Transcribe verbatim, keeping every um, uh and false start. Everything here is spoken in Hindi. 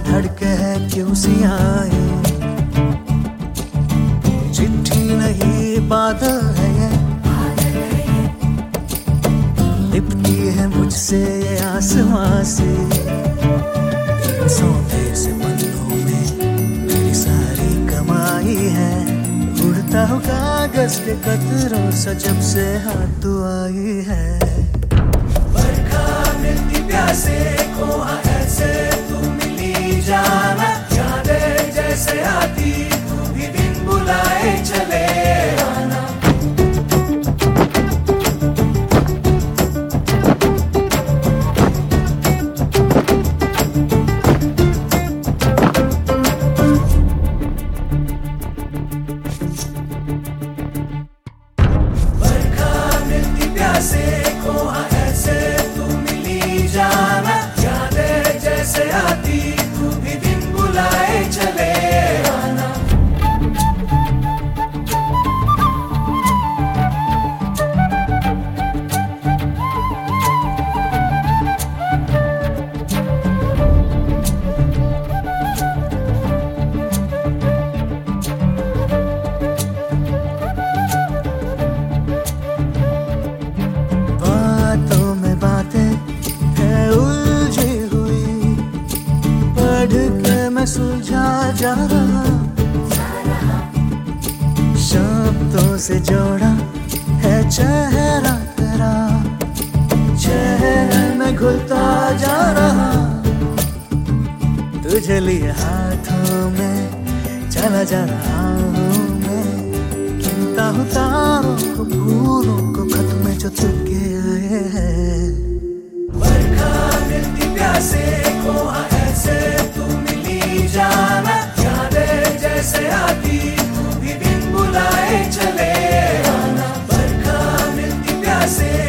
धड़के है क्यों सियाए, चिट्ठी नहीं बादल है ये, लिपटी है मुझसे ये आसमां से। सौदे से पन्नों में मेरी सारी कमाई है, उड़ता हूँ कागज के कतरों से जब से हाथ तू आई है। बरखा मिलती प्यासे को ऐसे तू मिली जाना, यादें जैसे आती तू भी बिन बुलाए चले आना। ऐसे को ऐसे तू मिली जाना, यादें जैसे आती तू भी बिन बुलाए चले आना। सुलझा जा रहा, शब्दों से जोड़ा है चेहरा तेरा, चेहरे में घुलता जा रहा। तुझे लिए हाथों में चला जा रहा हूँ मैं, गिनता हूँ तारों को फूलों को खत में जो तुझे आए हैं। बरखा मिलती प्यासे को ऐसे तू मिली जाना, यादें जैसे आती तू भी बिन बुलाए चले आना। बरखा मिलती प्यासे